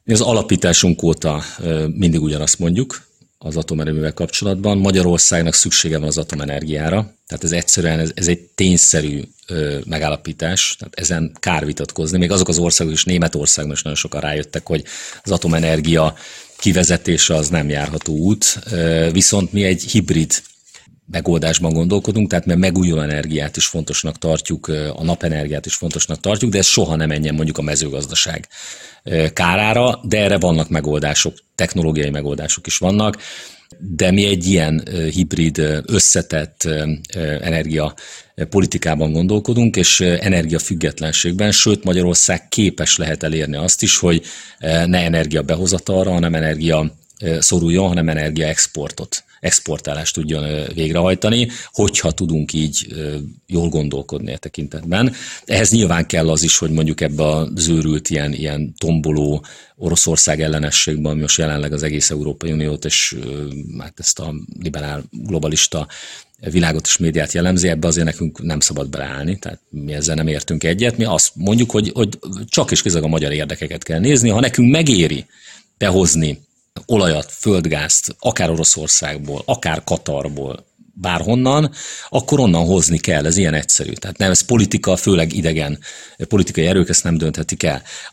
Mi az alapításunk óta mindig ugyanazt mondjuk az atomerőművel kapcsolatban. Magyarországnak szüksége van az atomenergiára, tehát ez egyszerűen ez egy tényszerű megállapítás, tehát ezen kár vitatkozni. Még azok az országok is, Németországban is nagyon sokan rájöttek, hogy az atomenergia kivezetése az nem járható út, viszont mi egy hibrid megoldásban gondolkodunk, tehát mert megújuló energiát is fontosnak tartjuk, a napenergiát is fontosnak tartjuk, de ez soha nem menjen mondjuk a mezőgazdaság kárára, de erre vannak megoldások, technológiai megoldások is vannak, de mi egy ilyen hibrid, összetett energiapolitikában gondolkodunk, és energiafüggetlenségben, sőt Magyarország képes lehet elérni azt is, hogy ne energia behozatalra, hanem energia szoruljon, hanem exportálást tudjon végrehajtani, hogyha tudunk így jól gondolkodni a tekintetben. Ehhez nyilván kell az is, hogy mondjuk ebbe a zőrült ilyen tomboló Oroszország ellenességben, ami most jelenleg az egész Európai Uniót és hát ezt a liberál globalista világot és médiát jellemzi, ebbe azért nekünk nem szabad beleállni, tehát mi ezzel nem értünk egyet. Mi azt mondjuk, hogy csak és kizárólag a magyar érdekeket kell nézni, ha nekünk megéri behozni olajat, földgázt, akár Oroszországból, akár Katarból, bárhonnan, akkor onnan hozni kell, ez ilyen egyszerű. Tehát nem, ez politika, főleg idegen politikai erők ezt nem dönthetik el.